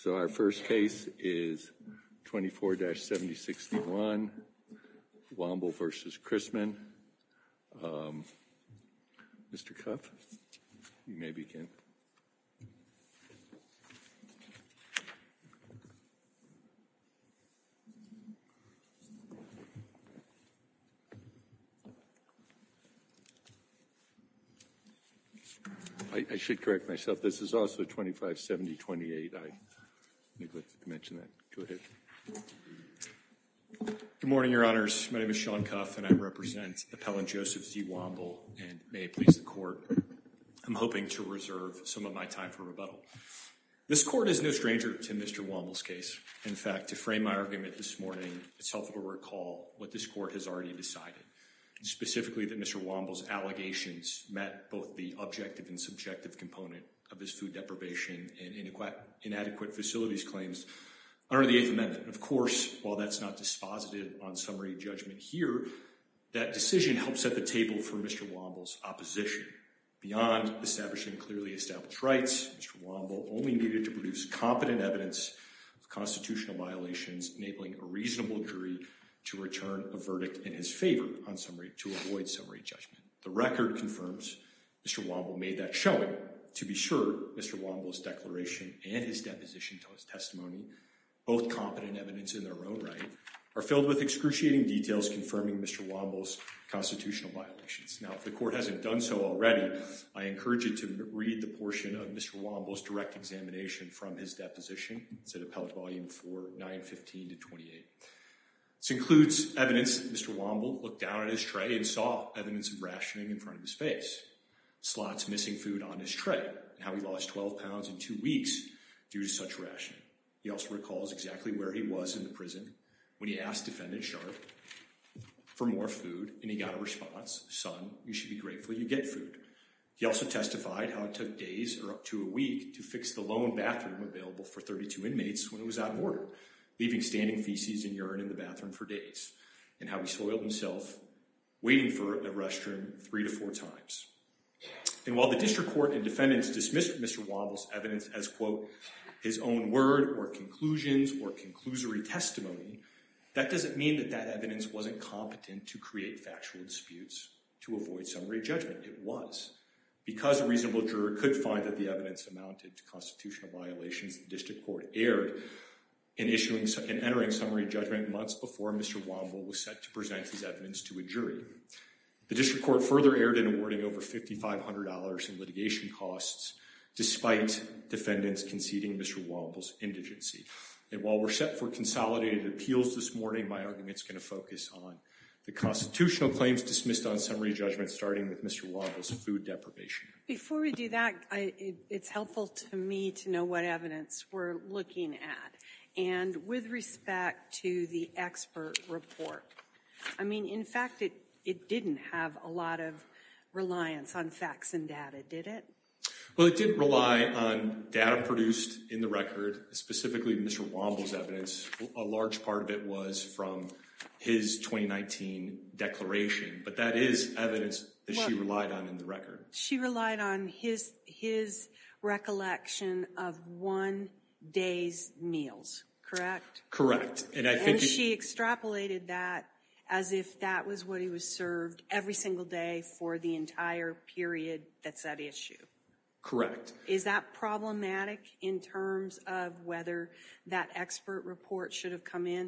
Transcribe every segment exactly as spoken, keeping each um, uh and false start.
So our first case is twenty-four dash seventy sixty-one, Womble versus Chrisman. Um, Mister Cuff, you may begin. I, I should correct myself. This is also twenty-five seventy twenty-eight. I neglected to mention that. Go ahead. Good morning, Your Honors. My name is Sean Cuff, and I represent Appellant Joseph Z. Womble, and may it please the Court, I'm hoping to reserve some of my time for rebuttal. This Court is no stranger to Mister Womble's case. In fact, to frame my argument this morning, it's helpful to recall what this Court has already decided, specifically that Mister Womble's allegations met both the objective and subjective component of his food deprivation and inadequate facilities claims under the Eighth Amendment. Of course, while that's not dispositive on summary judgment here, that decision helps set the table for Mister Womble's opposition. Beyond establishing clearly established rights, Mister Womble only needed to produce competent evidence of constitutional violations, enabling a reasonable jury to return a verdict in his favor on summary to avoid summary judgment. The record confirms Mister Womble made that showing. To be sure, Mister Womble's declaration and his deposition testimony, both competent evidence in their own right, are filled with excruciating details confirming Mister Womble's constitutional violations. Now, if the Court hasn't done so already, I encourage you to read the portion of Mister Womble's direct examination from his deposition. It's at Appellate Volume four, nine fifteen to twenty-eight. This includes evidence that Mister Womble looked down at his tray and saw evidence of rationing in front of his face, slots missing food on his tray, and how he lost twelve pounds in two weeks due to such rationing. He also recalls exactly where he was in the prison when he asked Defendant Sharp for more food, and he got a response, "Son, you should be grateful you get food." He also testified how it took days or up to a week to fix the lone bathroom available for thirty-two inmates when it was out of order, leaving standing feces and urine in the bathroom for days, and how he soiled himself waiting for a restroom three to four times. And while the district court and defendants dismissed Mister Womble's evidence as, quote, his own word or conclusions or conclusory testimony, that doesn't mean that that evidence wasn't competent to create factual disputes to avoid summary judgment. It was. Because a reasonable juror could find that the evidence amounted to constitutional violations, the district court erred in issuing and entering summary judgment months before Mister Womble was set to present his evidence to a jury. The district court further erred in awarding over five thousand five hundred dollars in litigation costs, despite defendants conceding Mister Womble's indigency. And while we're set for consolidated appeals this morning, my argument's going to focus on the constitutional claims dismissed on summary judgment, starting with Mister Womble's food deprivation. Before we do that, I, it, it's helpful to me to know what evidence we're looking at. And with respect to the expert report, I mean, in fact, it, it didn't have a lot of reliance on facts and data, did it? Well, it did rely on data produced in the record, specifically Mister Womble's evidence. A large part of it was from his twenty nineteen declaration, but that is evidence that well, she relied on in the record. She relied on his his recollection of one day's meals, correct? Correct. And I think and she extrapolated that as if that was what he was served every single day for the entire period that's at issue. Correct. Is that problematic in terms of whether that expert report should have come in?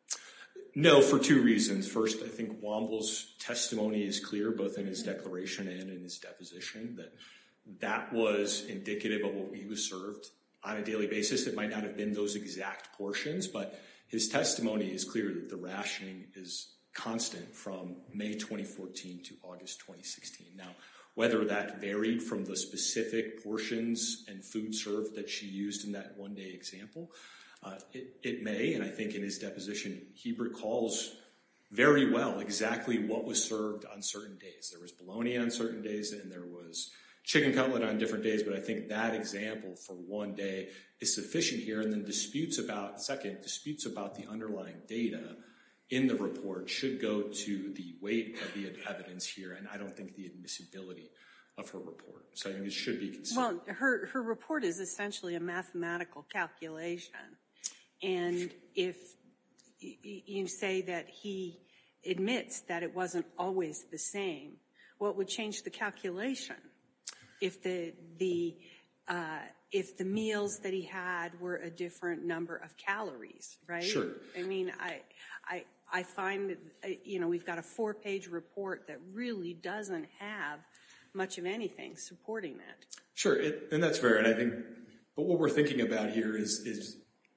No, for two reasons. First, I think Womble's testimony is clear, both in his declaration and in his deposition, that that was indicative of what he was served on a daily basis. It might not have been those exact portions, but his testimony is clear that the rationing is constant from May twenty fourteen to August twenty sixteen. Now, whether that varied from the specific portions and food served that she used in that one-day example, uh, it, it may, and I think in his deposition, he recalls very well exactly what was served on certain days. There was bologna on certain days, and there was chicken cutlet on different days, but I think that example for one day is sufficient here, and then disputes about, second, disputes about the underlying data in the report should go to the weight of the evidence here, and I don't think the admissibility of her report. So I think it should be considered. Well, her, her report is essentially a mathematical calculation. And if you say that he admits that it wasn't always the same, what would change the calculation if the, the, uh, if the meals that he had were a different number of calories, right? Sure. I mean, I, I, I find that, you know, we've got a four-page report that really doesn't have much of anything supporting that. Sure, it, and that's fair. And I think, but what we're thinking about here is, is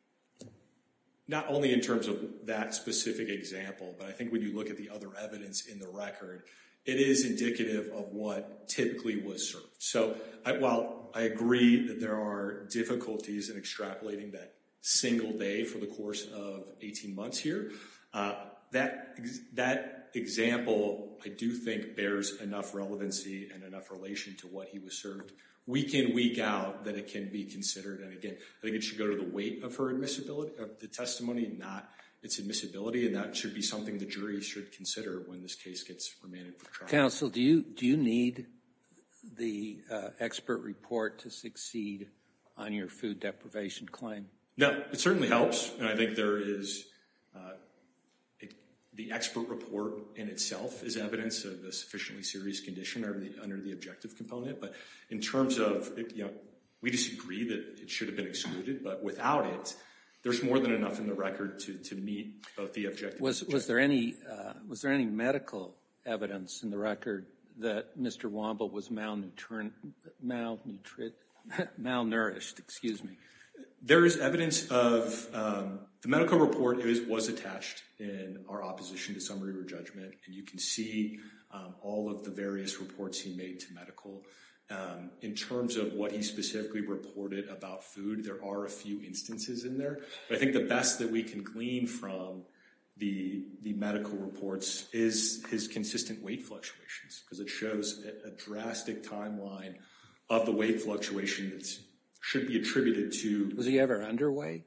not only in terms of that specific example, but I think when you look at the other evidence in the record, it is indicative of what typically was served. So I, while I agree that there are difficulties in extrapolating that single day for the course of eighteen months here, uh, that, that example, I do think, bears enough relevancy and enough relation to what he was served week in, week out, that it can be considered. And again, I think it should go to the weight of her admissibility, of the testimony, not its admissibility, and that should be something the jury should consider when this case gets remanded for trial. Counsel, do you do you need the uh, expert report to succeed on your food deprivation claim? No, it certainly helps, and I think there is uh, it, the expert report in itself is evidence of a sufficiently serious condition under the, under the objective component. But in terms of, it, you know, we disagree that it should have been excluded, but without it, there's more than enough in the record to, to meet both the objective. Was and was there any uh, was there any medical evidence in the record that Mister Womble was malnutri- malnutri- malnourished? Excuse me. There is evidence of um, the medical report is, was attached in our opposition to summary or judgment, and you can see um, all of the various reports he made to medical. Um, in terms of what he specifically reported about food, there are a few instances in there. But I think the best that we can glean from the, the medical reports is his consistent weight fluctuations, because it shows a, a drastic timeline of the weight fluctuation that should be attributed to. Was he ever underweight?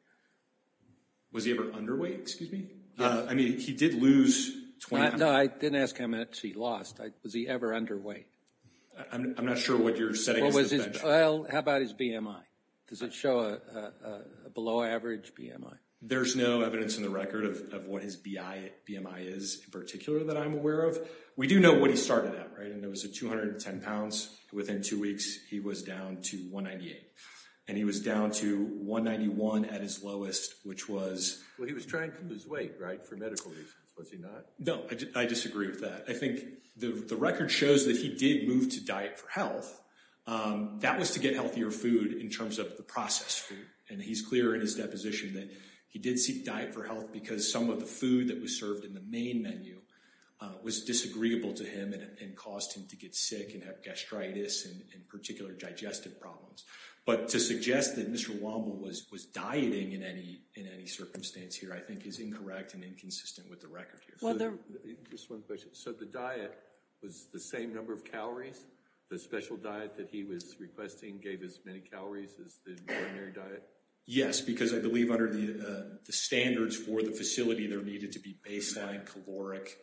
Was he ever underweight? Excuse me? Yes. Uh, I mean, he did lose twenty. No, I didn't ask how much he lost. I, was he ever underweight? I'm, I'm not sure what you're setting What as was the his, bench. well, how about his B M I? Does it show a, a, a below average B M I? There's no evidence in the record of, of what his B M I is in particular that I'm aware of. We do know what he started at, right? And it was at two hundred ten pounds. Within two weeks, he was down to one ninety-eight. And he was down to one ninety-one at his lowest, which was... Well, he was trying to lose weight, right, for medical reasons, was he not? No, I, I disagree with that. I think the, the record shows that he did move to diet for health. Um, that was to get healthier food in terms of the processed food. And he's clear in his deposition that he did seek diet for health because some of the food that was served in the main menu uh, was disagreeable to him and, and caused him to get sick and have gastritis and, and particular digestive problems. But to suggest that Mister Womble was was dieting in any in any circumstance here, I think, is incorrect and inconsistent with the record here. Well, So, the, just one question. So the diet was the same number of calories? The special diet that he was requesting gave as many calories as the ordinary diet? Yes, because I believe under the uh, the standards for the facility, there needed to be baseline caloric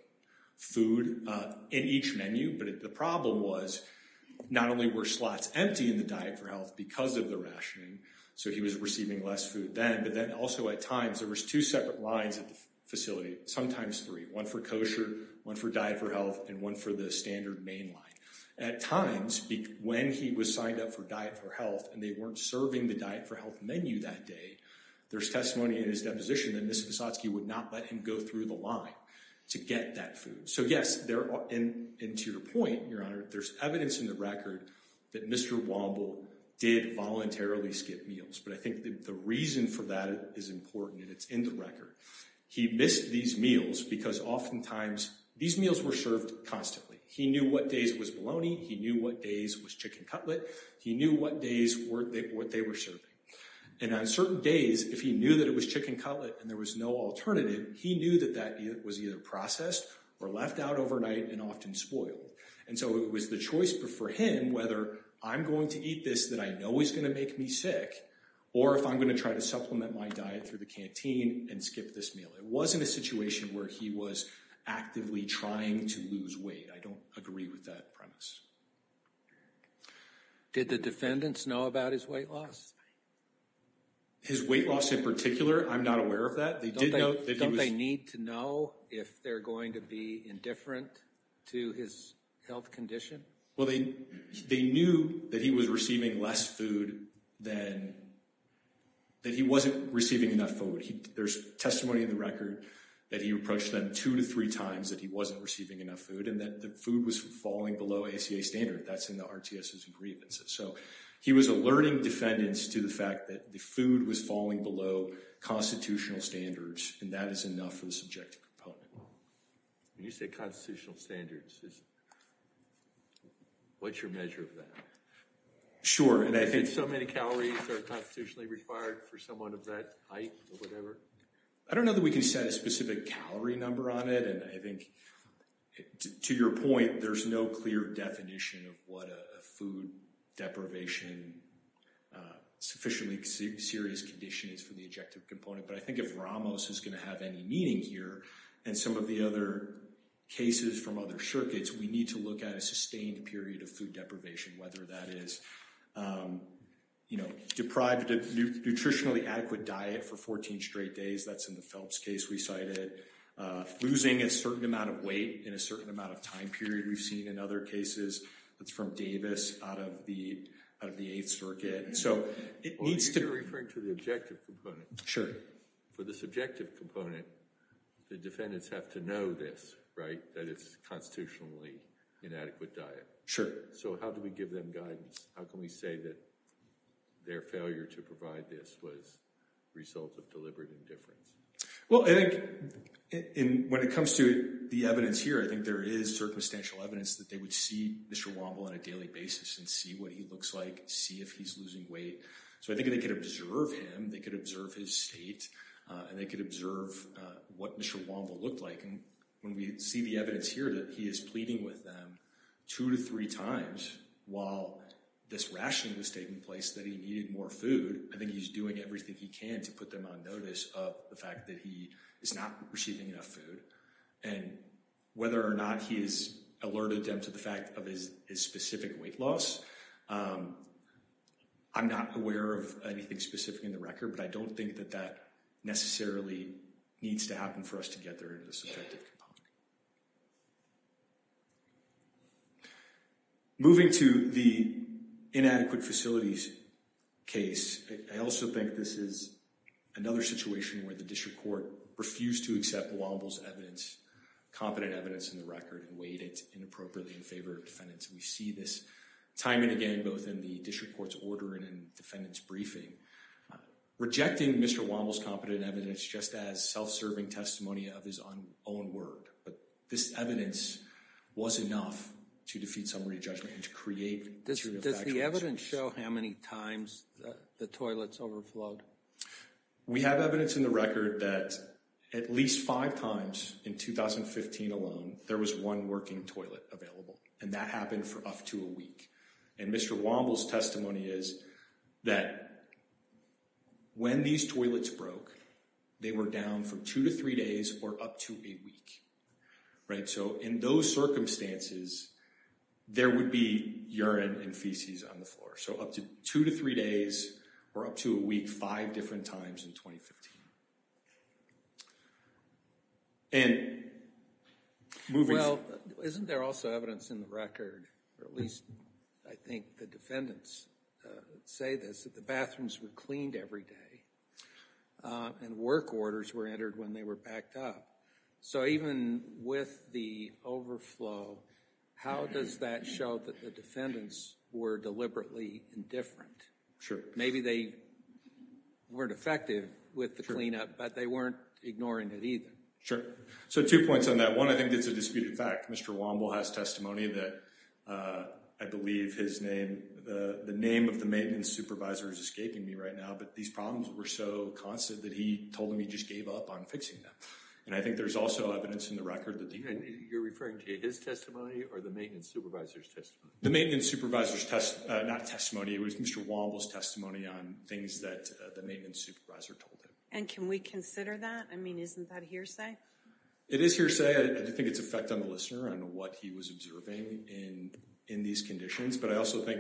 food uh, in each menu. But it, the problem was not only were slots empty in the diet for health because of the rationing, so he was receiving less food then, but then also at times there was two separate lines at the facility, sometimes three, one for kosher, one for diet for health, and one for the standard main line. At times, be- when he was signed up for Diet for Health and they weren't serving the Diet for Health menu that day, there's testimony in his deposition that Miz Visotsky would not let him go through the line to get that food. So yes, there are, and, and to your point, Your Honor, there's evidence in the record that Mister Womble did voluntarily skip meals. But I think the, the reason for that is important, and it's in the record. He missed these meals because oftentimes these meals were served constantly. He knew what days it was bologna. He knew what days was chicken cutlet. He knew what days were they, what they were serving. And on certain days, if he knew that it was chicken cutlet and there was no alternative, he knew that that was either processed or left out overnight and often spoiled. And so it was the choice for him whether I'm going to eat this that I know is going to make me sick, or if I'm going to try to supplement my diet through the canteen and skip this meal. It wasn't a situation where he was actively trying to lose weight. I don't agree with that premise. Did the defendants know about his weight loss? His weight loss in particular, I'm not aware of that. They Don't did they, know that he don't was... they need to know if they're going to be indifferent to his health condition? Well, they they knew that he was receiving less food than, that he wasn't receiving enough food. He, there's testimony in the record that he approached them two to three times that he wasn't receiving enough food and that the food was falling below A C A standard. That's in the R T S's and grievances. So he was alerting defendants to the fact that the food was falling below constitutional standards, and that is enough for the subjective component. When you say constitutional standards, is, what's your measure of that? Sure, and I think... so many calories are constitutionally required for someone of that height or whatever? I don't know that we can set a specific calorie number on it, and I think, to, to your point, there's no clear definition of what a, a food deprivation, uh, sufficiently se- serious condition is for the objective component. But I think if Ramos is going to have any meaning here, and some of the other cases from other circuits, we need to look at a sustained period of food deprivation, whether that is, um, you know, deprived of nu- nutritionally adequate diet for fourteen straight days. That's in the Phelps case we cited. Uh, losing a certain amount of weight in a certain amount of time period we've seen in other cases. That's from Davis out of the out of the Eighth Circuit. So it well, needs you're to... You're referring to the objective component. Sure. For the subjective component, the defendants have to know this, right, that it's constitutionally inadequate diet. Sure. So how do we give them guidance? How can we say that their failure to provide this was a result of deliberate indifference? Well, I think in, in, when it comes to the evidence here, I think there is circumstantial evidence that they would see Mister Womble on a daily basis and see what he looks like, see if he's losing weight. So I think they could observe him, they could observe his state, uh, and they could observe uh, what Mister Womble looked like. And when we see the evidence here that he is pleading with them two to three times while this rationing was taking place, that he needed more food, I think he's doing everything he can to put them on notice of the fact that he is not receiving enough food. And whether or not he has alerted them to the fact of his, his specific weight loss, um, I'm not aware of anything specific in the record, but I don't think that that necessarily needs to happen for us to get there into the subjective component. Moving to the inadequate facilities case, I also think this is another situation where the district court refused to accept Womble's evidence, competent evidence in the record, and weighed it inappropriately in favor of defendants. We see this time and again, both in the district court's order and in defendant's briefing. Uh, rejecting Mister Womble's competent evidence just as self-serving testimony of his own, own word. But this evidence was enough to defeat summary judgment and to create Does, material does the evidence disputes. show how many times the, the toilets overflowed? We have evidence in the record that at least five times in two thousand fifteen alone, there was one working toilet available, and that happened for up to a week. And Mister Womble's testimony is that when these toilets broke, they were down for two to three days or up to a week, right? So in those circumstances, there would be urine and feces on the floor. So up to two to three days or up to a week, five different times in twenty fifteen. And moving... Well, isn't there also evidence in the record, or at least I think the defendants uh, say this, that the bathrooms were cleaned every day uh, and work orders were entered when they were backed up. So even with the overflow, how does that show that the defendants were deliberately indifferent? Sure. Maybe they weren't effective with the sure. cleanup, but they weren't ignoring it either. Sure. So two points on that. One, I think it's a disputed fact. Mister Womble has testimony that uh, I believe his name, the, the name of the maintenance supervisor is escaping me right now, but these problems were so constant that he told him he just gave up on fixing them. And I think there's also evidence in the record that the... You're referring to his testimony or the maintenance supervisor's testimony? The maintenance supervisor's test, uh, not testimony, it was Mister Womble's testimony on things that uh, the maintenance supervisor told him. And can we consider that? I mean, isn't that hearsay? It is hearsay. I, I think it's effect on the listener on what he was observing in in these conditions. But I also think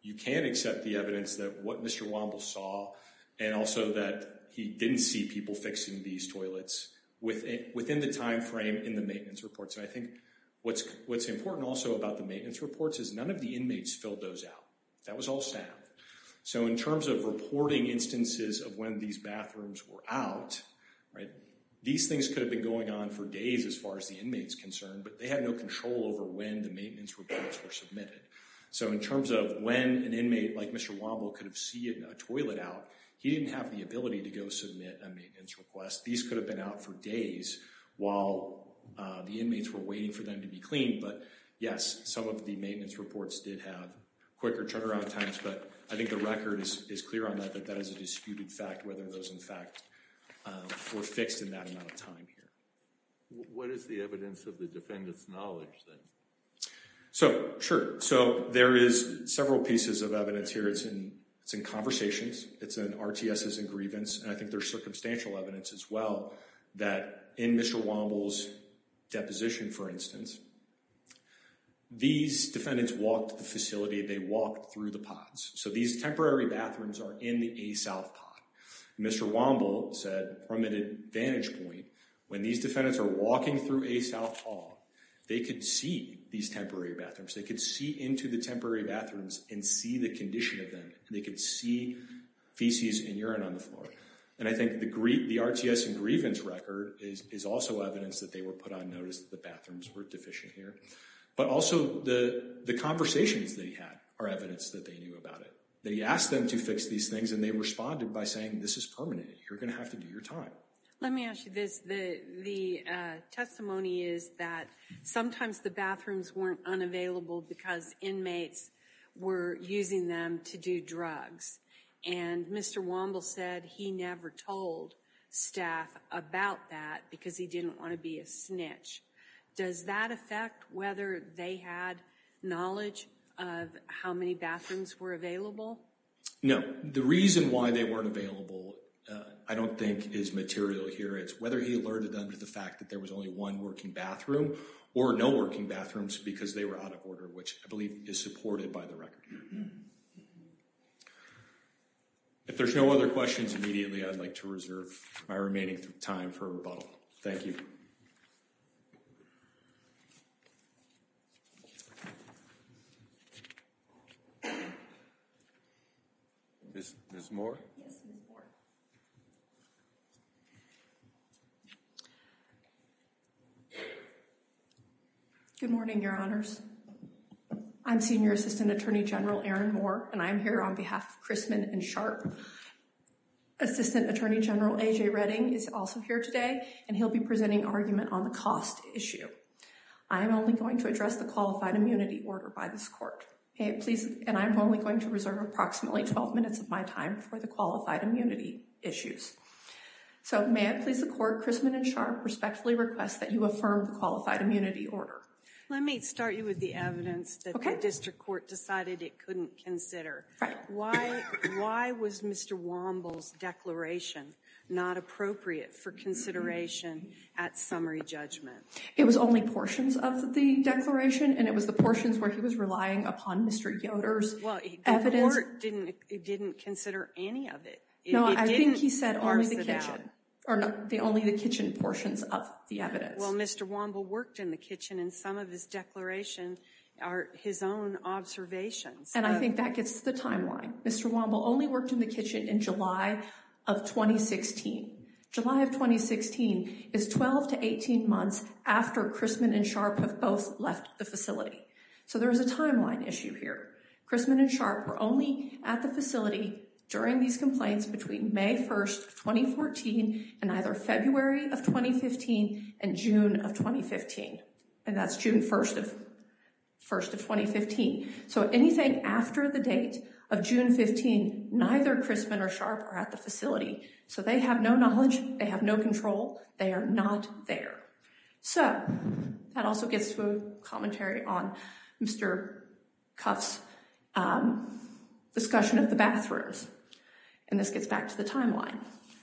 you can accept the evidence that what Mister Womble saw, and also that he didn't see people fixing these toilets within, within the time frame in the maintenance reports. And I think what's, what's important also about the maintenance reports is none of the inmates filled those out. That was all staff. So in terms of reporting instances of when these bathrooms were out, right, these things could have been going on for days as far as the inmate's concerned, but they had no control over when the maintenance reports were submitted. So in terms of when an inmate like Mister Womble could have seen a toilet out, he didn't have the ability to go submit a maintenance request. These could have been out for days while uh, the inmates were waiting for them to be cleaned. But yes, some of the maintenance reports did have quicker turnaround times, but I think the record is, is clear on that, that that is a disputed fact, whether those in fact uh, were fixed in that amount of time here. What is the evidence of the defendant's knowledge then? So, sure. So there is several pieces of evidence here. It's in, it's in conversations. It's in R T S's and grievance. And I think there's circumstantial evidence as well that in Mister Womble's deposition, for instance, these defendants walked the facility. They walked through the pods. So these temporary bathrooms are in the A South pod. Mister Womble said from an vantage point, when these defendants are walking through A South pod, they could see these temporary bathrooms. They could see into the temporary bathrooms and see the condition of them. They could see feces and urine on the floor. And I think the, gr- the R T S and grievance record is, is also evidence that they were put on notice that the bathrooms were deficient here. But also the, the conversations that he had are evidence that they knew about it. That he asked them to fix these things, and they responded by saying, this is permanent. You're going to have to do your time. Let me ask you this. The, the uh, testimony is that sometimes the bathrooms weren't unavailable because inmates were using them to do drugs. And Mister Womble said he never told staff about that because he didn't want to be a snitch. Does that affect whether they had knowledge of how many bathrooms were available? No. The reason why they weren't available, uh, I don't think is material here. It's whether he alerted them to the fact that there was only one working bathroom or no working bathrooms because they were out of order, which I believe is supported by the record here. If there's no other questions immediately, I'd like to reserve my remaining time for rebuttal. Thank you. Miz Miz Moore? Yes, Miz Moore. Good morning, Your Honors. I'm Senior Assistant Attorney General Erin Moore, and I'm here on behalf of Chrisman and Sharp. Assistant Attorney General A J Redding is also here today, and he'll be presenting argument on the cost issue. I am only going to address the qualified immunity order by this court. May it please, and I'm only going to reserve approximately twelve minutes of my time for the qualified immunity issues. So may it please the court, Chrisman and Sharp respectfully request that you affirm the qualified immunity order. Let me start you with the evidence that Okay. the district court decided it couldn't consider. Right. Why, why was Mister Womble's declaration not appropriate for consideration at summary judgment? It was only portions of the declaration, and it was the portions where he was relying upon Mister Yoder's Well, the evidence. court didn't, it didn't consider any of it. It- No, it I think didn't he said only parse the it out. kitchen, or no, the only the kitchen portions of the evidence. Well, Mister Womble worked in the kitchen, and some of his declaration are his own observations. And I of- think that gets to the timeline. Mister Womble only worked in the kitchen in July of twenty sixteen. July of twenty sixteen is twelve to eighteen months after Chrisman and Sharp have both left the facility. So there is a timeline issue here. Chrisman and Sharp were only at the facility during these complaints between May first of twenty fourteen and either February of twenty fifteen and June of twenty fifteen. And that's June first of first of twenty fifteen. So anything after the date of June fifteenth, neither Chrisman or Sharp are at the facility. So they have no knowledge, they have no control, they are not there. So that also gets to a commentary on Mister Cuff's um, discussion of the bathrooms. And this gets back to the timeline.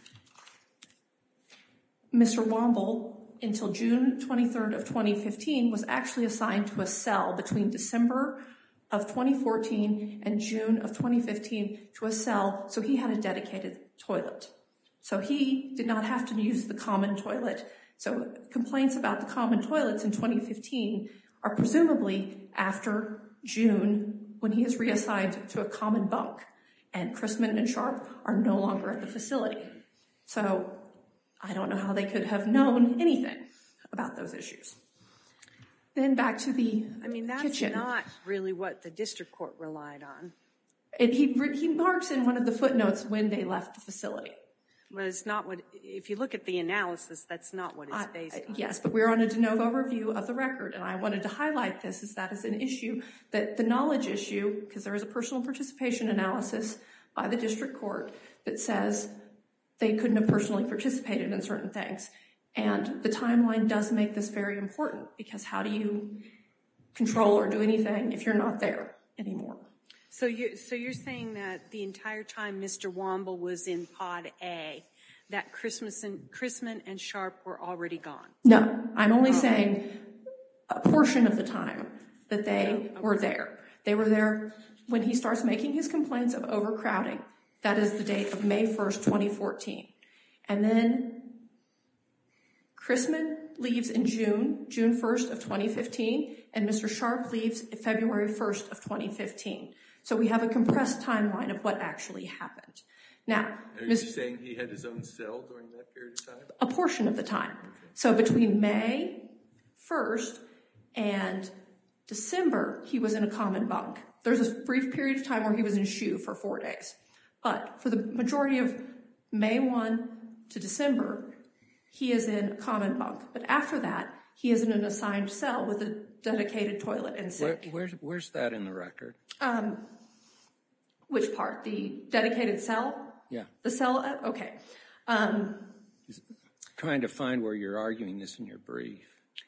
Mister Womble, until June twenty-third of twenty fifteen, was actually assigned to a cell between December of twenty fourteen and June of twenty fifteen to a cell, so he had a dedicated toilet. So he did not have to use the common toilet. So complaints about the common toilets in twenty fifteen are presumably after June, when he is reassigned to a common bunk, and Chrisman and Sharp are no longer at the facility. So I don't know how they could have known anything about those issues. Then back to the I mean, that's kitchen. not really what the district court relied on. It, he, he marks in one of the footnotes when they left the facility. But it's not what, if you look at the analysis, that's not what it's I- based I- on. Yes, but we're on a de novo review of the record, and I wanted to highlight this as that is an issue, that the knowledge issue, because there is a personal participation analysis by the district court that says they couldn't have personally participated in certain things. And the timeline does make this very important, because how do you control or do anything if you're not there anymore? So you're, so you're saying that the entire time Mister Womble was in Pod A, that Christmas and, Chrisman and Sharp were already gone? No, I'm only saying a portion of the time that they were there. They were there when he starts making his complaints of overcrowding. That is the date of May first, twenty fourteen. And then Chrisman leaves in June, June first of twenty fifteen, and Mister Sharp leaves February first of twenty fifteen. So we have a compressed timeline of what actually happened. Now, Are you saying he had his own cell during that period of time? a portion of the time. So between May first and December, he was in a common bunk. There's a brief period of time where he was in S H U for four days. But for the majority of May first to December, he is in a common bunk. But after that, he is in an assigned cell with a dedicated toilet and Where, sink. where's, where's that in the record? Um, which part? The dedicated cell? Yeah. The cell? uh, Okay. Um, Trying to find where you're arguing this in your brief.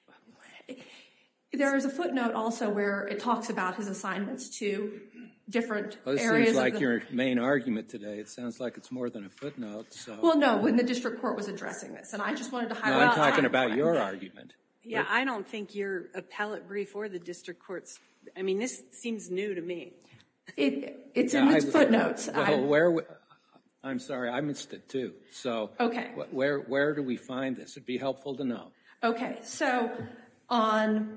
there is a footnote also where it talks about his assignments to different Well, this areas seems of like the... your main argument today. It sounds like it's more than a footnote. So. Well, no, when the district court was addressing this, and I just wanted to no, highlight... I'm talking the about timeline. your argument. Yeah, I don't think your appellate brief or the district court's, I mean, this seems new to me. It, it's Yeah, in I- its footnotes. Well, I- where? w- I'm sorry, I missed it too. So, Okay. wh- where where do we find this? It'd be helpful to know. Okay, so on...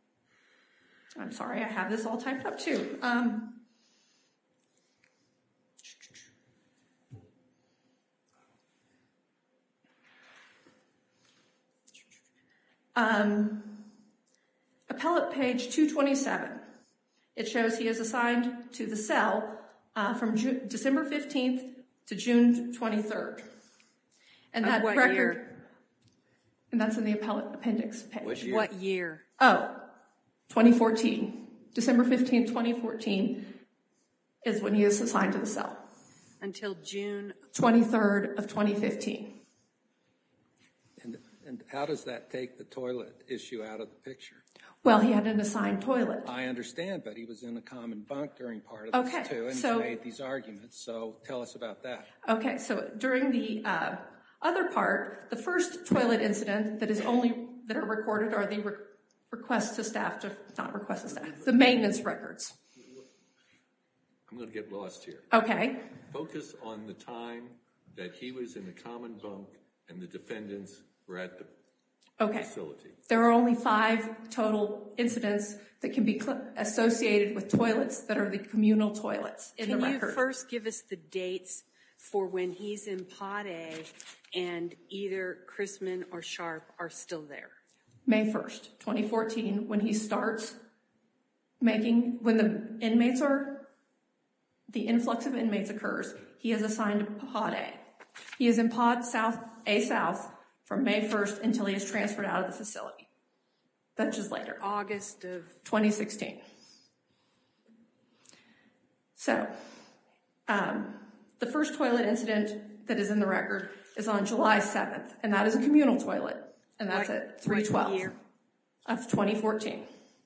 I'm sorry, I have this all typed up too. Um, um, appellate page two twenty-seven. It shows he is assigned to the cell uh, from Ju- December fifteenth to June twenty-third. And Of that what record... year? And that's in the appellate appendix page. What year? Oh, twenty fourteen. December fifteenth, twenty fourteen is when he is assigned to the cell. Until June? twenty-third of twenty fifteen. And and how does that take the toilet issue out of the picture? Well, he had an assigned toilet. I understand, but he was in a common bunk during part of this Okay, too, and so- he's made these arguments. So tell us about that. Okay, so during the uh, other part, the first toilet incident that is only, that are recorded are the re- requests to staff to, not requests to staff, the maintenance records. I'm going to get lost here. Okay, Focus on the time that he was in the common bunk and the defendants were at the okay. facility. There are only five total incidents that can be cl- associated with toilets that are the communal toilets in Can the you record. first give us the dates for when he's in Pod A and either Chrisman or Sharp are still there? May first, twenty fourteen, when he starts making, when the inmates are, the influx of inmates occurs, he is assigned to Pod A. He is in Pod South, A South, from May first until he is transferred out of the facility. That's just later. August of, twenty sixteen. So, um, the first toilet incident that is in the record is on July seventh, and that is a communal toilet, and that's What- at three what twelve year? of twenty fourteen.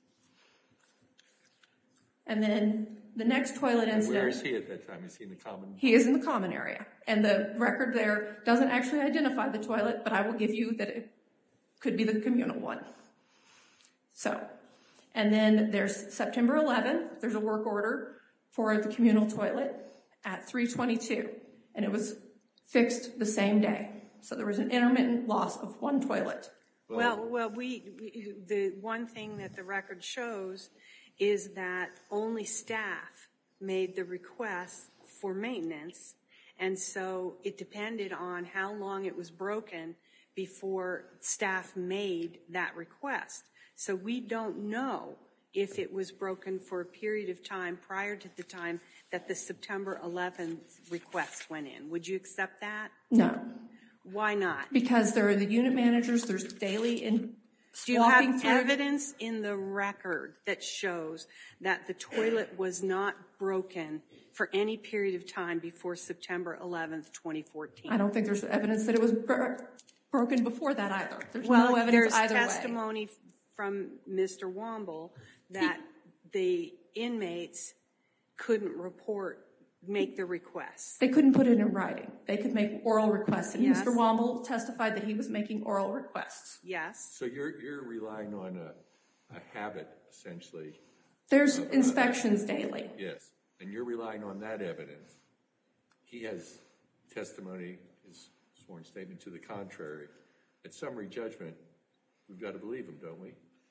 And then the next toilet incident... Where is he at that time? Is he in the common? He is in the common area, and the record there doesn't actually identify the toilet, but I will give you that it could be the communal one. So, And then there's September eleventh, there's a work order for the communal toilet at three twenty-two, and it was fixed the same day. So there was an intermittent loss of one toilet. Well, well, we, we the one thing that the record shows is that only staff made the request for maintenance, and so it depended on how long it was broken before staff made that request. So we don't know if it was broken for a period of time prior to the time that the September eleventh request went in. Would you accept that? No. Why not? Because there are the unit managers, there's daily in Do you walking have through. evidence in the record that shows that the toilet was not broken for any period of time before September eleventh, twenty fourteen? I don't think there's evidence that it was bro- broken before that either. There's Well, no evidence there's either way. testimony from Mister Womble that the inmates couldn't report, make the request. They couldn't put it in writing. They could make oral requests, and Yes. Mister Womble testified that he was making oral requests. Yes. So you're, you're relying on a, a habit, essentially. There's inspections daily. Yes. And you're relying on that evidence. He has testimony, his sworn statement to the contrary. At summary judgment, we've got to believe him, don't we?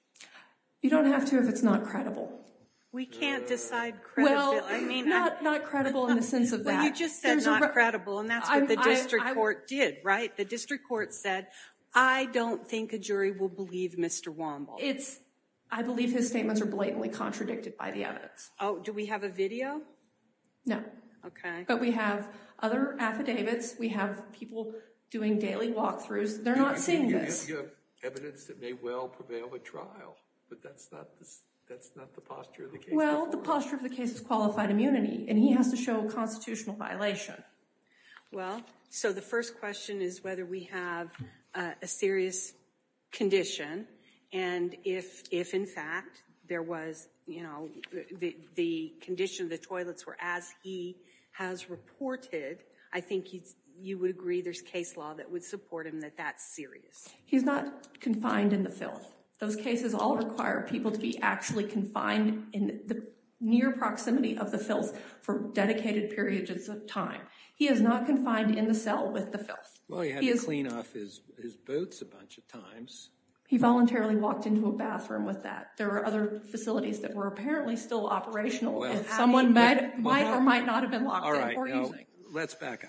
You don't have to if it's not credible. We can't decide credibility. Well, I mean, not I, not credible in the sense of well, that. you just said There's a not re- credible, and that's I- what the I- district I- court did, right? The district court said, I don't think a jury will believe Mister Womble. It's, I believe his statements are blatantly contradicted by the evidence. Oh, do we have a video? No. Okay. But we have other affidavits. We have people doing daily walkthroughs. They're not seeing You- you- this. You have evidence that may well prevail at trial, but that's not the, that's not the posture of the case. Well, the before us. posture of the case is qualified immunity, and he has to show a constitutional violation. Well, so the first question is whether we have uh, a serious condition, and if, if in fact there was, you know, the, the condition of the toilets were as he has reported, I think he's, you would agree there's case law that would support him that that's serious. He's not confined in the filth. Those cases all require people to be actually confined in the near proximity of the filth for dedicated periods of time. He is not confined in the cell with the filth. Well, he had He to is- clean off his, his boots a bunch of times. He voluntarily walked into a bathroom with that. There were other facilities that were apparently still operational Well, if how someone do you- might, well, might how- or might not have been locked All in right, or now, using. let's back up.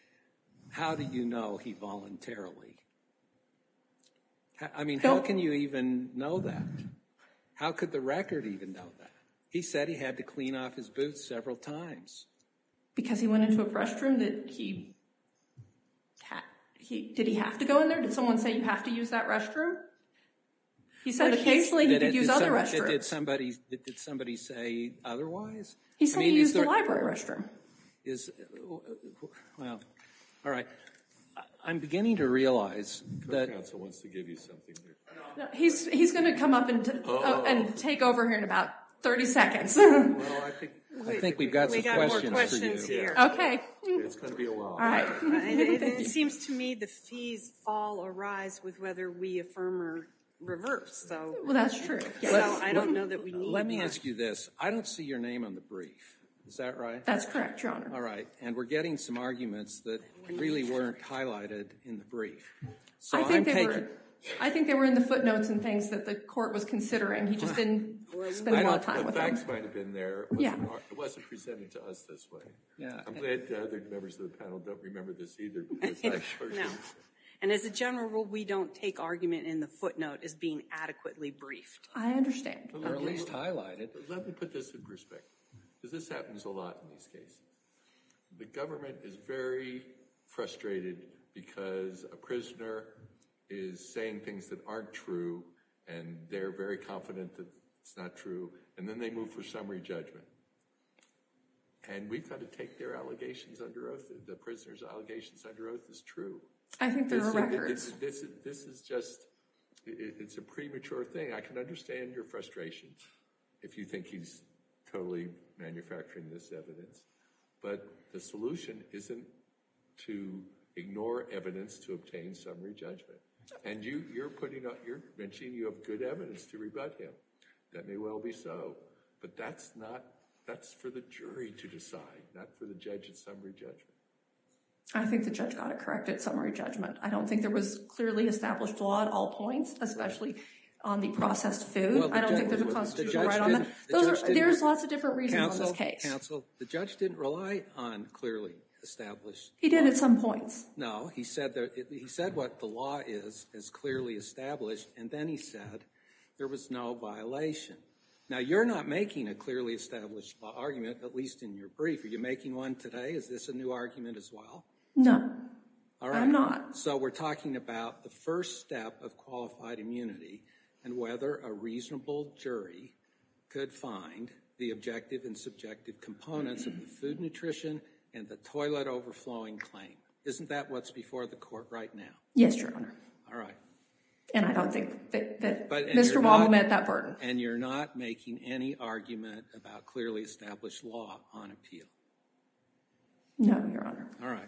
How do you know he voluntarily? I mean, how Don't- can you even know that? How could the record even know that? He said he had to clean off his boots several times. Because he went into a restroom that he had. He, did he have to go in there? Did someone say you have to use that restroom? He said Well, he's- occasionally he Did could it- use did other some- restrooms. Did somebody, did did somebody say otherwise? He I said mean, he is used the there- library restroom. Is, well, all right. I- I'm beginning to realize that, Co-counsel wants to give you something here. No, he's he's going to come up and, t- Oh. uh, and take over here in about thirty seconds. Well, I think I think we've got We some got more questions for questions you. here. Okay. it's going to be a while. All right. Uh, It, it, it seems to me the fees fall or rise with whether we affirm or reverse. So, Well, that's true. Yeah. so I don't know that we need. Let me one. ask you this. I don't see your name on the brief. Is that right? That's correct, Your Honor. All right. And we're getting some arguments that really weren't highlighted in the brief. So I I'm think they taking. were. I think they were in the footnotes and things that the court was considering. He just didn't spend I a lot of don't- time The with facts them. might have been there. It Yeah. wasn't, it wasn't presented to us this way. Yeah. I'm glad the other members of the panel don't remember this either because I sure No. didn't. And as a general rule, we don't take argument in the footnote as being adequately briefed. I understand. Or at least highlighted. Let me put this in perspective, because this happens a lot in these cases. The government is very frustrated because a prisoner is saying things that aren't true, and they're very confident that it's not true, and then they move for summary judgment. And we've got to take their allegations under oath, the prisoner's allegations under oath as true. I think there are This- records. This, this, this is just, it, it's a premature thing. I can understand your frustration if you think he's totally manufacturing this evidence. But the solution isn't to ignore evidence to obtain summary judgment. And you, you're putting up, you're mentioning you have good evidence to rebut him. That may well be so. But that's not, that's for the jury to decide, not for the judge at summary judgment. I think the judge got it correct at summary judgment. I don't think there was clearly established law at all points, especially on the processed food. Well, I don't judge, think there's a the constitutional judge right on that. Those are, there's lots of different reasons counsel, on this case. Counsel, the judge didn't rely on clearly established. He did law. at some points. No, he said that it, he said what the law is is clearly established, and then he said there was no violation. Now, you're not making a clearly established law argument, at least in your brief. Are you making one today? Is this a new argument as well? No. All right. I'm not. So we're talking about the first step of qualified immunity and whether a reasonable jury could find the objective and subjective components of the food nutrition and the toilet overflowing claim. Isn't that what's before the court right now? Yes, Your Honor. All right. And I don't think that, that But- and Mister you're Womble not- met that burden. And you're not making any argument about clearly established law on appeal. No, Your Honor. All right.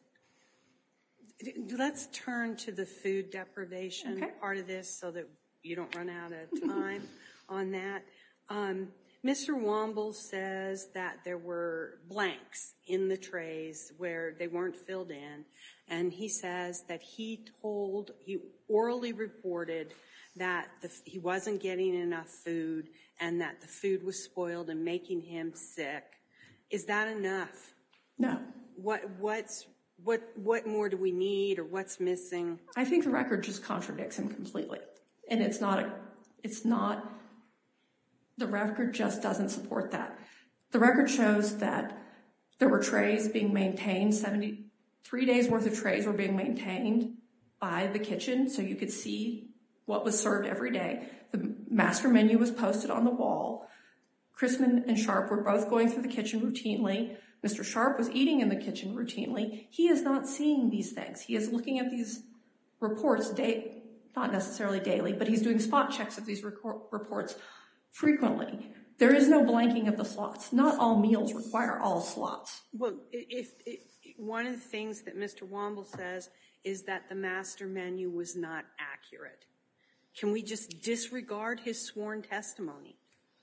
Let's turn to the food deprivation Okay. part of this so that you don't run out of time on that. Um, Mister Womble says that there were blanks in the trays where they weren't filled in, and he says that he told, he orally reported that the, he wasn't getting enough food and that the food was spoiled and making him sick. Is that enough? No. What, what's, what, what more do we need, or what's missing? I think the record just contradicts him completely. And it's not a, it's not, the record just doesn't support that. The record shows that there were trays being maintained, seventy-three days worth of trays were being maintained by the kitchen, so you could see what was served every day. The master menu was posted on the wall. Chrisman and Sharp were both going through the kitchen routinely. Mister Sharp was eating in the kitchen routinely. He is not seeing these things. He is looking at these reports, day, not necessarily daily, but he's doing spot checks of these reports frequently. There is no blanking of the slots. Not all meals require all slots. Well, if, if one of the things that Mister Womble says is that the master menu was not accurate. Can we just disregard his sworn testimony?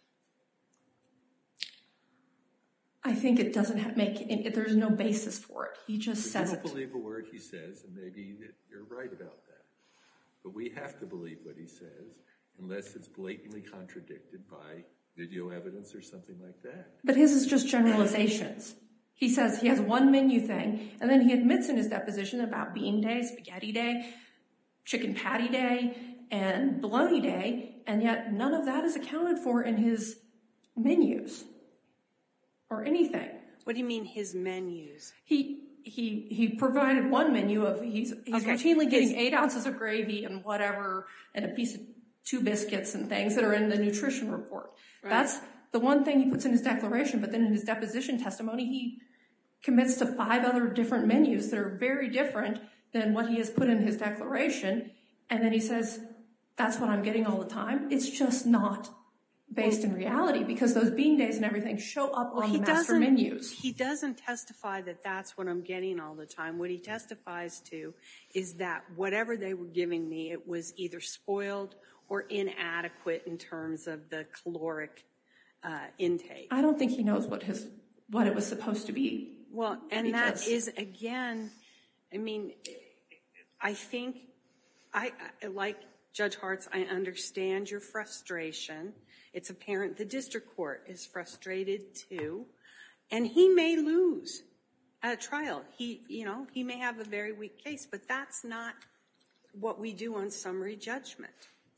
I think it doesn't have, make, it, there's no basis for it. He just But says you it. don't believe a word he says, and maybe that you're right about that. But we have to believe what he says unless it's blatantly contradicted by video evidence or something like that. But his is just generalizations. He says he has one menu thing, and then he admits in his deposition about bean day, spaghetti day, chicken patty day, and bologna day, and yet none of that is accounted for in his menus or anything. What do you mean his menus? He he he provided one menu of he's he's Okay. routinely getting His- eight ounces of gravy and whatever, and a piece of two biscuits and things that are in the nutrition report. Right. That's the one thing he puts in his declaration, but then in his deposition testimony, he commits to five other different menus that are very different than what he has put in his declaration. And then he says, that's what I'm getting all the time. It's just not based in reality because those bean days and everything show up on the master menus. He doesn't testify that that's what I'm getting all the time. What he testifies to is that whatever they were giving me, it was either spoiled or inadequate in terms of the caloric uh, intake. I don't think he knows what his what it was supposed to be. Well, and that Because- is, again, I mean, I think, I, I like Judge Hartz, I understand your frustration. It's apparent the district court is frustrated too, and he may lose at a trial. He, you know, he may have a very weak case, but that's not what we do on summary judgment.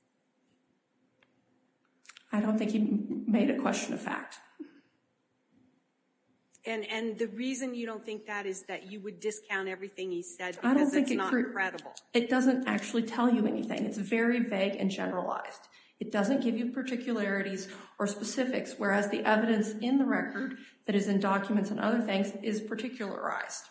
I don't think he made a question of fact. And and the reason you don't think that is that you would discount everything he said I don't because think it's it not cre- credible. It doesn't actually tell you anything. It's very vague and generalized. It doesn't give you particularities or specifics, whereas the evidence in the record that is in documents and other things is particularized.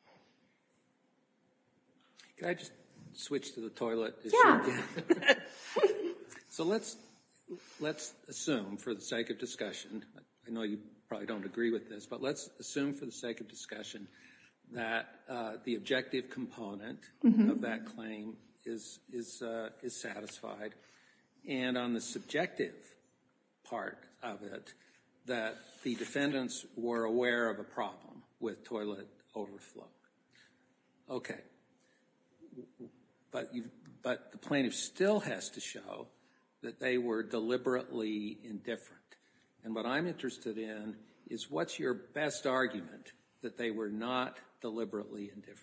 Can I just switch to the toilet issue Yeah. again? So let's let's assume, for the sake of discussion, I know you probably don't agree with this, but let's assume for the sake of discussion that uh, the objective component Mm-hmm. of that claim is is uh, is satisfied, and on the subjective part of it, that the defendants were aware of a problem with toilet overflow. Okay. But, you, but the plaintiff still has to show that they were deliberately indifferent. And what I'm interested in is what's your best argument that they were not deliberately indifferent?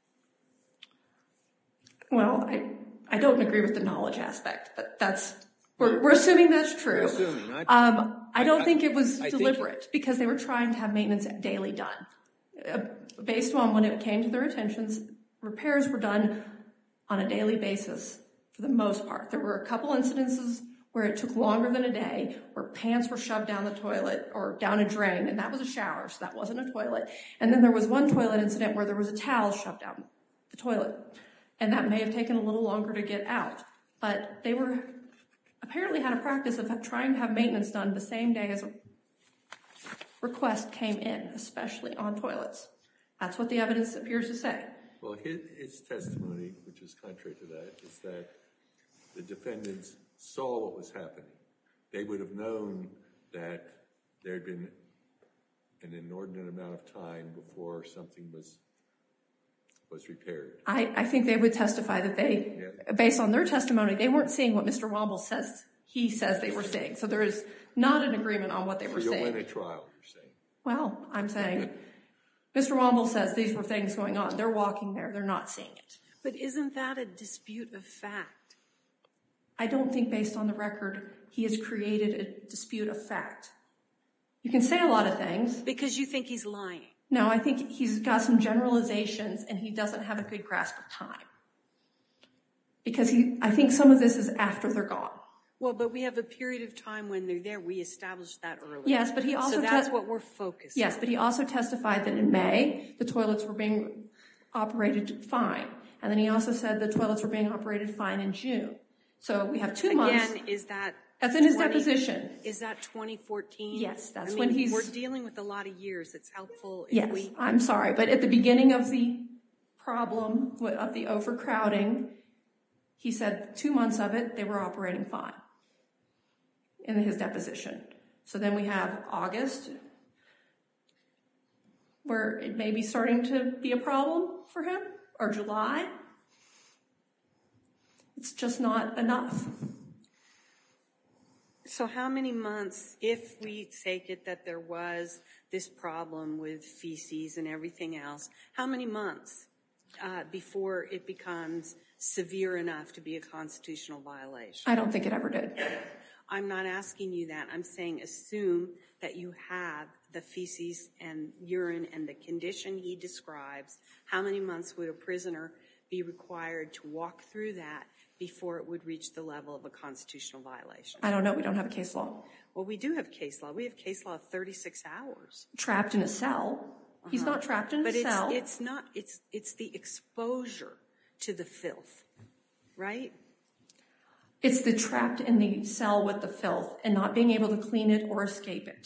Well, I, I don't agree with the knowledge aspect, but that's, we're, we're assuming that's true. We're assuming. I, um, I don't I, think it was I deliberate because they were trying to have maintenance daily done. Uh, based on when it came to their attentions, repairs were done on a daily basis for the most part. There were a couple incidences where it took longer than a day, where pants were shoved down the toilet or down a drain, and that was a shower, so that wasn't a toilet. And then there was one toilet incident where there was a towel shoved down the toilet, and that may have taken a little longer to get out. But they were apparently had a practice of trying to have maintenance done the same day as a request came in, especially on toilets. That's what the evidence appears to say. Well, his, his testimony, which is contrary to that, is that the defendants saw what was happening. They would have known that there had been an inordinate amount of time before something was was repaired. I, I think they would testify that they, yeah. based on their testimony, they weren't seeing what Mister Womble says he says they were seeing. So there is not an agreement on what they so were you'll saying. Win a trial, you're saying. Well, I'm saying Mister Womble says these were things going on. They're walking there. They're not seeing it. But isn't that a dispute of fact? I don't think based on the record he has created a dispute of fact. You can say a lot of things. Because you think he's lying. No, I think he's got some generalizations and he doesn't have a good grasp of time. Because he, I think some of this is after they're gone. Well, but we have a period of time when they're there. We established that earlier. Yes, but he also... So that's what we're focused Yes, on. but he also testified that in May, the toilets were being operated fine. And then he also said the toilets were being operated fine in June. So we have two Again, months. Again, is that... That's in his twenty deposition. Is that twenty fourteen? Yes, that's I mean, when he's... We're dealing with a lot of years. It's helpful if yes, we... I'm sorry. But at the beginning of the problem, of the overcrowding, he said two months of it, they were operating fine in his deposition. So then we have August, where it may be starting to be a problem for him, or July. It's just not enough. So how many months, if we take it that there was this problem with feces and everything else, how many months uh, before it becomes severe enough to be a constitutional violation? I don't think it ever did. I'm not asking you that. I'm saying assume that you have the feces and urine and the condition he describes. How many months would a prisoner be required to walk through that before it would reach the level of a constitutional violation? I don't know. We don't have a case law. Well, we do have case law. We have case law of thirty-six hours. Trapped in a cell. Uh-huh. He's not trapped in but a it's, cell. But it's not. It's it's the exposure to the filth, right? It's the trapped in the cell with the filth and not being able to clean it or escape it.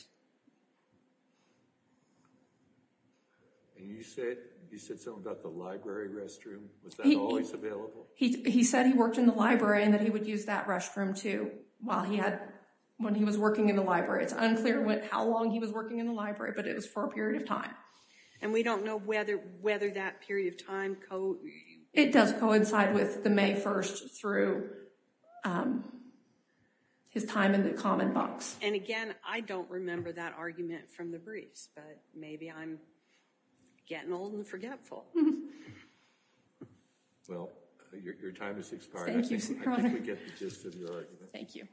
And you said you said something about the library restroom. Was that he, always available? He he said he worked in the library and that he would use that restroom too while he had when he was working in the library. It's unclear when, how long he was working in the library, but it was for a period of time. And we don't know whether whether that period of time co. It does coincide with the May first through um, his time in the common box. And again, I don't remember that argument from the briefs, but maybe I'm getting old and forgetful. Well, uh, your, your time has expired. Thank I you, think, Your I think Honor. we get the gist of your argument. Thank you.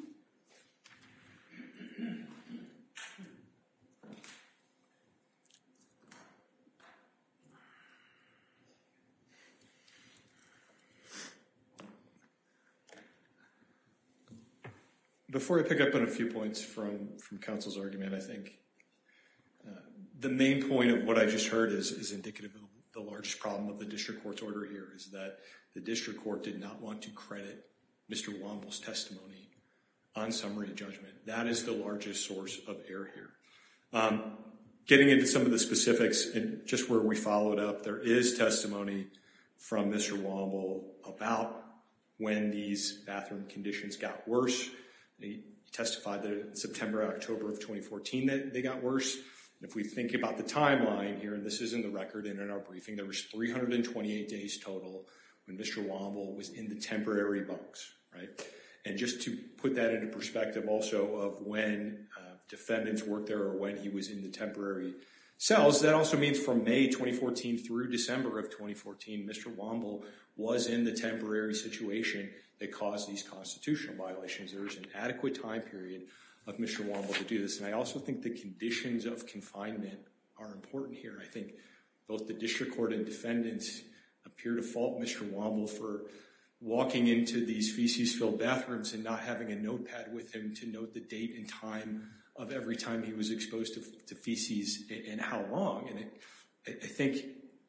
Before I pick up on a few points from, from counsel's argument, I think uh, the main point of what I just heard is, is indicative of the largest problem of the district court's order here, is that the district court did not want to credit Mister Womble's testimony on summary judgment. That is the largest source of error here. Um, getting into some of the specifics, and just where we followed up, there is testimony from Mister Womble about when these bathroom conditions got worse. He, he testified that in September, October of twenty fourteen that they got worse. And if we think about the timeline here, and this is in the record and in our briefing, there was three hundred twenty-eight days total when Mister Womble was in the temporary bunks, right? And just to put that into perspective also of when uh, defendants worked there or when he was in the temporary cells, that also means from May twenty fourteen through December of twenty fourteen, Mister Womble was in the temporary situation that caused these constitutional violations. There was an adequate time period of Mister Womble to do this. And I also think the conditions of confinement are important here. I think both the district court and defendants appear to fault Mister Womble for walking into these feces-filled bathrooms and not having a notepad with him to note the date and time of every time he was exposed to, to feces and, and how long. And it, I, I think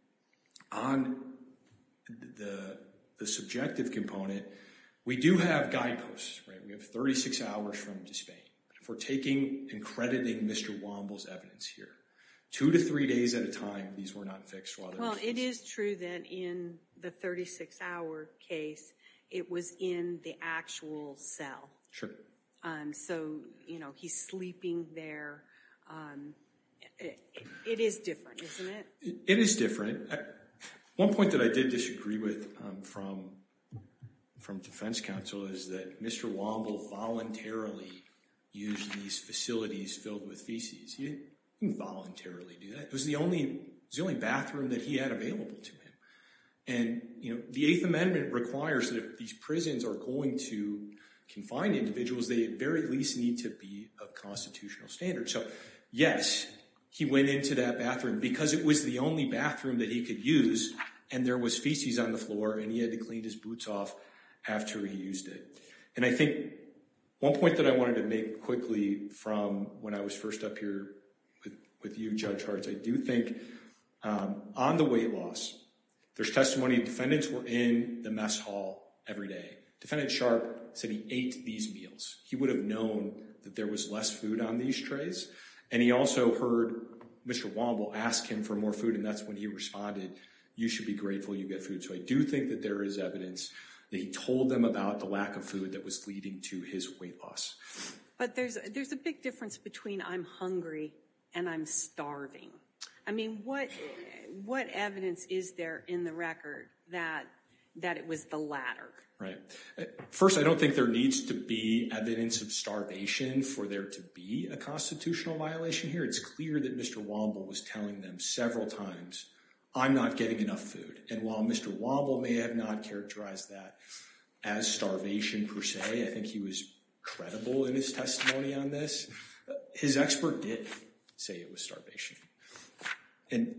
on the, the subjective component, we do have guideposts, right? We have thirty-six hours from Despain. If we're taking and crediting Mister Womble's evidence here, two to three days at a time, these were not fixed while they were Well, fixed. it is true that in the thirty-six hour case, it was in the actual cell. Sure. Um, so, you know, he's sleeping there. Um, it, it is different, isn't it? It, it is different. I, one point that I did disagree with um, from, from defense counsel is that Mister Womble voluntarily used these facilities filled with feces. He didn't, he didn't voluntarily do that. It was the only, it was the only bathroom that he had available to him. And, you know, the Eighth Amendment requires that if these prisons are going to confine individuals, they at very least need to be of constitutional standard. So, yes, he went into that bathroom because it was the only bathroom that he could use, and there was feces on the floor, and he had to clean his boots off after he used it. And I think one point that I wanted to make quickly from when I was first up here with, with you, Judge Hartz, I do think um, on the weight loss, there's testimony defendants were in the mess hall every day. Defendant Sharp said he ate these meals. He would have known that there was less food on these trays. And he also heard Mister Womble ask him for more food, and that's when he responded, "You should be grateful you get food." So I do think that there is evidence that he told them about the lack of food that was leading to his weight loss. But there's there's a big difference between I'm hungry and I'm starving. I mean, what what evidence is there in the record that that it was the latter? Right. First, I don't think there needs to be evidence of starvation for there to be a constitutional violation here. It's clear that Mister Womble was telling them several times, "I'm not getting enough food." And while Mister Womble may have not characterized that as starvation per se, I think he was credible in his testimony on this. His expert did say it was starvation. And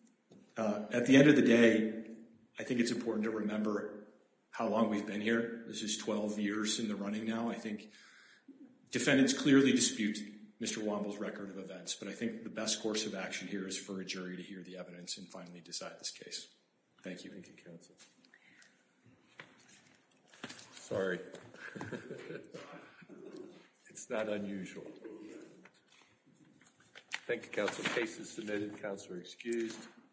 uh, at the end of the day, I think it's important to remember how long we've been here. This is twelve years in the running now. I think defendants clearly dispute Mister Womble's record of events, but I think the best course of action here is for a jury to hear the evidence and finally decide this case. Thank you. Thank you, counsel. Sorry. It's not unusual. Thank you, counsel. Case is submitted. Counsel are excused.